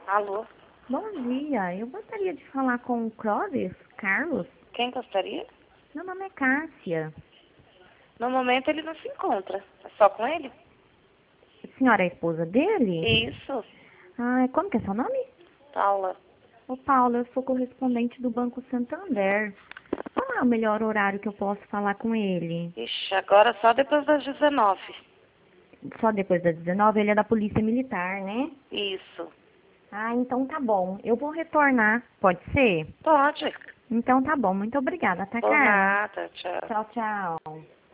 Alô? Bom dia, eu gostaria de falar com o Clóvis Carlos. Quem gostaria? Meu nome é Cássia. No momento ele não se encontra. É só com ele? A senhora é a esposa dele? Isso, Ah, como que é seu nome? Paula. Ô Paulo, eu sou correspondente do Banco Santander. Qual é o melhor horário que eu posso falar com ele? Ixi, agora só depois das 19. Só depois das 19, ele é da Polícia Militar, né? Isso. Ah, então tá bom. Eu vou retornar. Pode ser? Pode. Então tá bom. Muito obrigada, tá, Por Carla? nada, tchau. Tchau, tchau.